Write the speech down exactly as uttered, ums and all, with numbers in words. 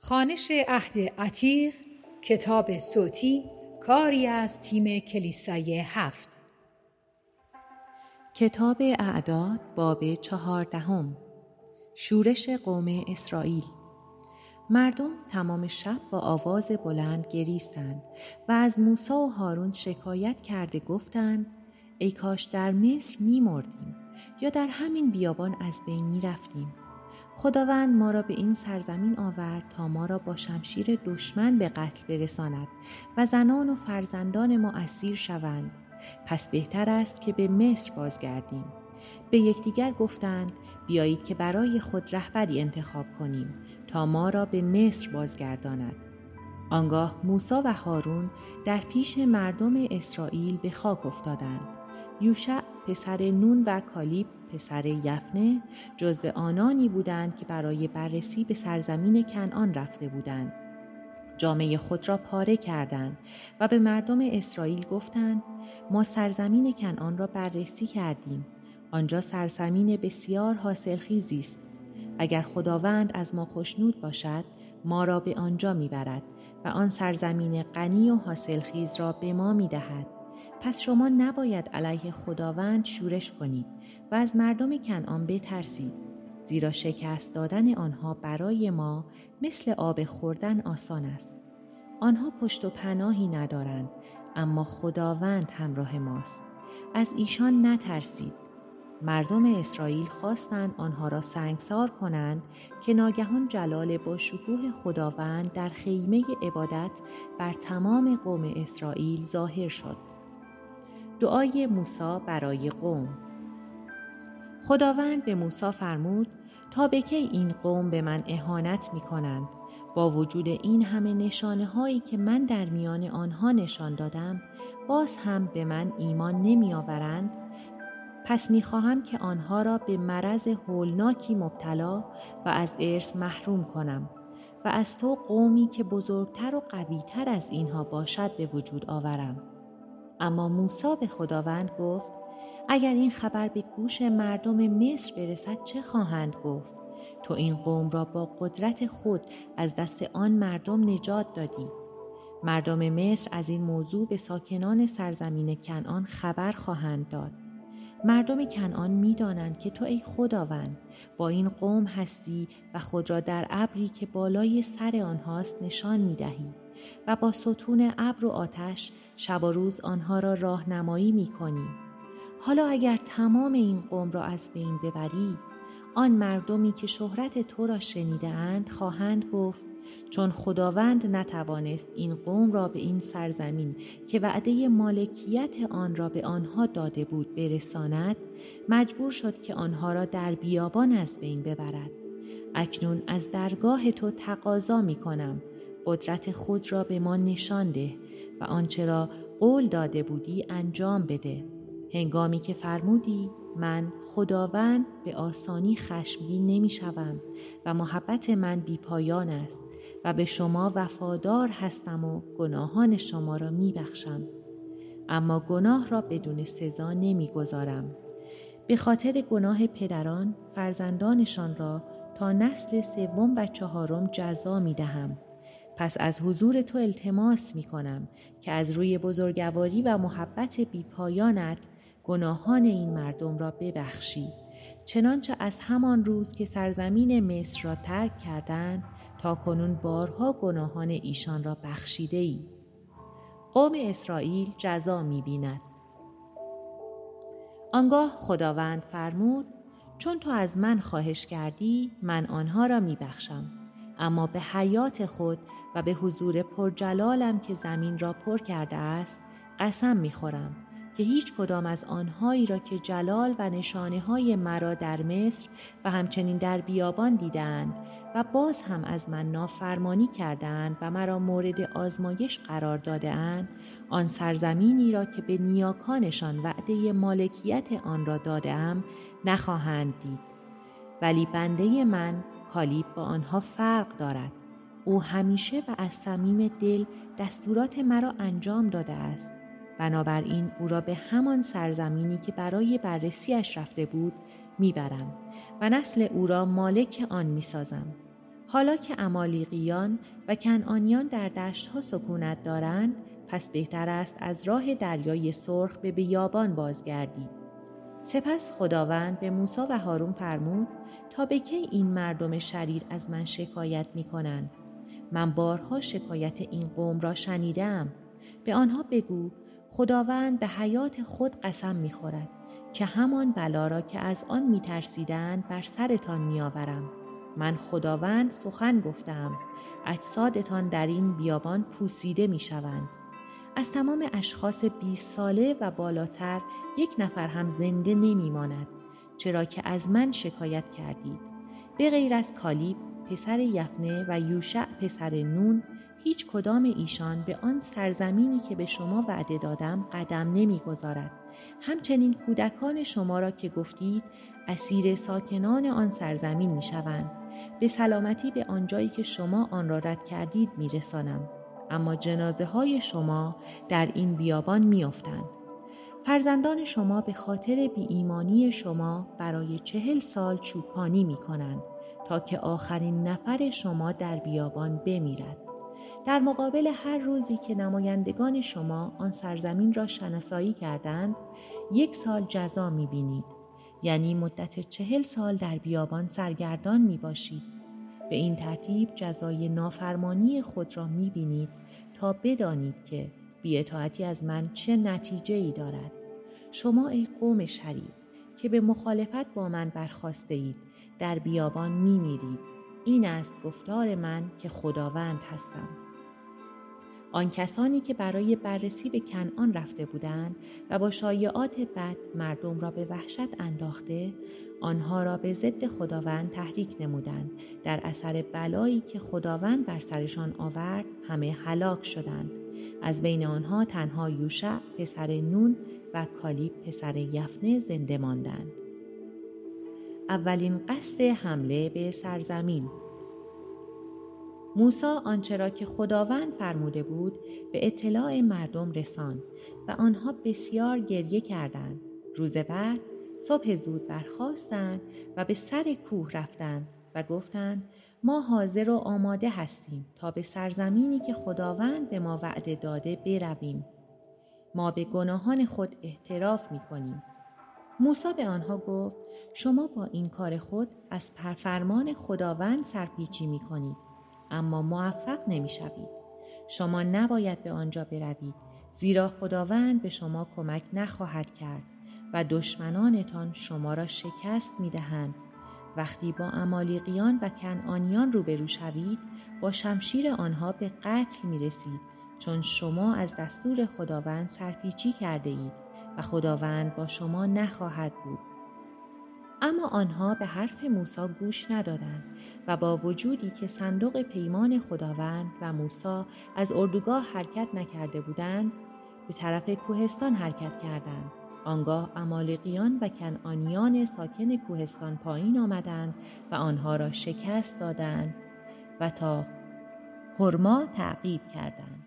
خوانش عهد عتیق، کتاب صوتی، کاری از تیم کلیسای هفت. کتاب اعداد باب چهاردهم. شورش قوم اسرائیل. مردم تمام شب با آواز بلند گریستند و از موسی و هارون شکایت کرده گفتند: ای کاش در مصر می مردیم یا در همین بیابان از بین می رفتیم. خداوند ما را به این سرزمین آورد تا ما را با شمشیر دشمن به قتل برساند و زنان و فرزندان ما اسیر شوند. پس بهتر است که به مصر بازگردیم. به یکدیگر گفتند: بیایید که برای خود رهبری انتخاب کنیم تا ما را به مصر بازگرداند. آنگاه موسی و هارون در پیش مردم اسرائیل به خاک افتادند. یوشع پسر نون و کالیب پسر یفنه جزو آنانی بودند که برای بررسی به سرزمین کنعان رفته بودند. جامه خود را پاره کردند و به مردم اسرائیل گفتند: ما سرزمین کنعان را بررسی کردیم. آنجا سرزمین بسیار حاصلخیزی است. اگر خداوند از ما خوشنود باشد، ما را به آنجا میبرد و آن سرزمین غنی و حاصلخیز را به ما میدهد. پس شما نباید علیه خداوند شورش کنید و از مردم کنعان بترسید، زیرا شکست دادن آنها برای ما مثل آب خوردن آسان است. آنها پشت و پناهی ندارند، اما خداوند همراه ماست. از ایشان نترسید. مردم اسرائیل خواستند آنها را سنگسار کنند که ناگهان جلال با شکوه خداوند در خیمه عبادت بر تمام قوم اسرائیل ظاهر شد. دعای موسی برای قوم. خداوند به موسی فرمود: تا به کی این قوم به من اهانت می کنند؟ با وجود این همه نشانه هایی که من در میان آنها نشان دادم، باز هم به من ایمان نمی آورند؟ پس می خواهم که آنها را به مرض هولناکی مبتلا و از ارث محروم کنم و از تو قومی که بزرگتر و قویتر از اینها باشد به وجود آورم. اما موسی به خداوند گفت: اگر این خبر به گوش مردم مصر برسد چه خواهند گفت؟ تو این قوم را با قدرت خود از دست آن مردم نجات دادی. مردم مصر از این موضوع به ساکنان سرزمین کنعان خبر خواهند داد. مردم کنعان می دانند که تو ای خداوند با این قوم هستی و خود را در ابری که بالای سر آنهاست نشان می دهی و با ستون ابر و آتش شب و روز آنها را راهنمایی می کنی. حالا اگر تمام این قوم را از بین ببری، آن مردمی که شهرت تو را شنیده اند خواهند گفت: چون خداوند نتوانست این قوم را به این سرزمین که وعده مالکیت آن را به آنها داده بود برساند، مجبور شد که آنها را در بیابان از بین ببرد. اکنون از درگاه تو تقاضا می کنم قدرت خود را به ما نشان ده و آنچه را قول داده بودی انجام بده. هنگامی که فرمودی من خداوند به آسانی خشمگین نمی شوم و محبت من بی پایان است و به شما وفادار هستم و گناهان شما را می بخشم. اما گناه را بدون سزا نمی گذارم. به خاطر گناه پدران فرزندانشان را تا نسل سوم و چهارم جزا می دهم. پس از حضور تو التماس می کنم که از روی بزرگواری و محبت بی پایانت گناهان این مردم را ببخشی، چنانچه از همان روز که سرزمین مصر را ترک کردند تا کنون بارها گناهان ایشان را بخشیده ای. قوم اسرائیل جزا می بیند. آنگاه خداوند فرمود: چون تو از من خواهش کردی من آنها را می بخشم، اما به حیات خود و به حضور پرجلالم که زمین را پر کرده است قسم می خورم که هیچ کدام از آنهایی را که جلال و نشانه های مرا در مصر و همچنین در بیابان دیدند و باز هم از من نافرمانی کردند و مرا مورد آزمایش قرار داده‌اند، آن سرزمینی را که به نیاکانشان وعده مالکیت آن را داده‌ام نخواهند دید. ولی بنده من کالیب با آنها فرق دارد. او همیشه و از صمیم دل دستورات مرا انجام داده است. بنابراین او را به همان سرزمینی که برای بررسیش رفته بود میبرم و نسل او را مالک آن میسازم. حالا که عمالیقیان و کنعانیان در دشت‌ها سکونت دارند، پس بهتر است از راه دریای سرخ به بیابان بازگردید. سپس خداوند به موسی و هارون فرمود تا به کی این مردم شریر از من شکایت می کنند؟ من بارها شکایت این قوم را شنیدم. به آنها بگو خداوند به حیات خود قسم می خورد که همان بلا را که از آن می ترسیدند بر سرتان می آورم. من خداوند سخن گفتم، اجسادتان در این بیابان پوسیده می شوند. از تمام اشخاص بیست ساله و بالاتر یک نفر هم زنده نمی ماند، چرا که از من شکایت کردید. به غیر از کالیب پسر یفنه و یوشع پسر نون، هیچ کدام ایشان به آن سرزمینی که به شما وعده دادم قدم نمی گذارد. همچنین کودکان شما را که گفتید اسیر ساکنان آن سرزمین می شوند. به سلامتی به آنجایی که شما آن را رد کردید می رسانم. اما جنازه های شما در این بیابان می افتند. فرزندان شما به خاطر بی ایمانی شما برای چهل سال چوپانی می کنند تا که آخرین نفر شما در بیابان بمیرد. در مقابل هر روزی که نمایندگان شما آن سرزمین را شناسایی کردند، یک سال جزا می بینید. یعنی مدت چهل سال در بیابان سرگردان می باشید. به این ترتیب جزای نافرمانی خود را می بینید تا بدانید که بی‌اطاعتی از من چه نتیجه‌ای دارد. شما ای قوم شریر که به مخالفت با من برخاسته اید، در بیابان می میرید. این است گفتار من که خداوند هستم. آن کسانی که برای بررسی به کنعان رفته بودند و با شایعات بد مردم را به وحشت انداخته، آنها را به ضد خداوند تحریک نمودند. در اثر بلایی که خداوند بر سرشان آورد، همه هلاک شدند. از بین آنها تنها یوشع پسر نون و کالیب پسر یفنه زنده ماندند. اولین قصد حمله به سرزمین. موسی آنچه را که خداوند فرموده بود به اطلاع مردم رساند و آنها بسیار گریه کردند. روز بعد صبح زود برخاستند و به سر کوه رفتند و گفتند ما حاضر و آماده هستیم تا به سرزمینی که خداوند به ما وعده داده برویم. ما به گناهان خود اعتراف می کنیم. موسی به آنها گفت شما با این کار خود از فرمان خداوند سرپیچی می کنید، اما موفق نمی شوید. شما نباید به آنجا بروید، زیرا خداوند به شما کمک نخواهد کرد و دشمنانتان شما را شکست می دهند. وقتی با عمالیقیان و کنعانیان روبرو شوید، با شمشیر آنها به قتل می رسید، چون شما از دستور خداوند سرپیچی کرده اید و خداوند با شما نخواهد بود. اما آنها به حرف موسی گوش ندادند و با وجودی که صندوق پیمان خداوند و موسی از اردوگاه حرکت نکرده بودند، به طرف کوهستان حرکت کردند. آنگاه عمالیقیان و کنعانیان ساکن کوهستان پایین آمدند و آنها را شکست دادند و تا هرما تعقیب کردند.